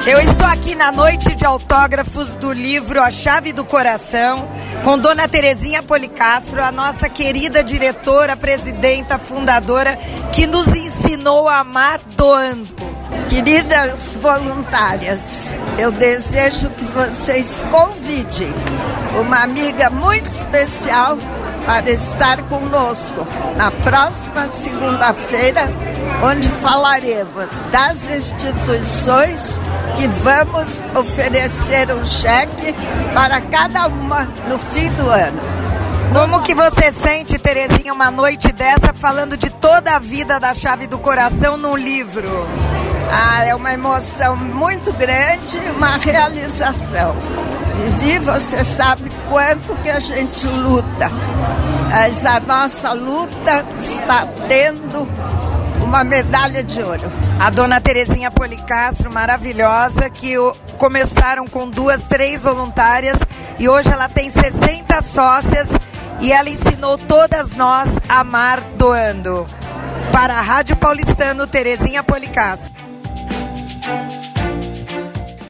Eu estou aqui na noite de autógrafos do livro A Chave do Coração, com Dona Terezinha Policastro, a nossa querida diretora, presidenta, fundadora, que nos ensinou a amar doando. Queridas voluntárias, eu desejo que vocês convidem uma amiga muito especial para estar conosco na próxima segunda-feira, onde falaremos das instituições que vamos oferecer um cheque para cada uma no fim do ano. Como que você sente, Terezinha, uma noite dessa falando de toda a vida da Chave do Coração num livro? É uma emoção muito grande, uma realização. Vivi, você sabe quanto que a gente luta, mas a nossa luta está tendo uma medalha de ouro. A Dona Terezinha Policastro, maravilhosa, que começaram com 2, 3 voluntárias e hoje ela tem 60 sócias e ela ensinou todas nós a amar doando. Para a Rádio Paulistano, Terezinha Policastro.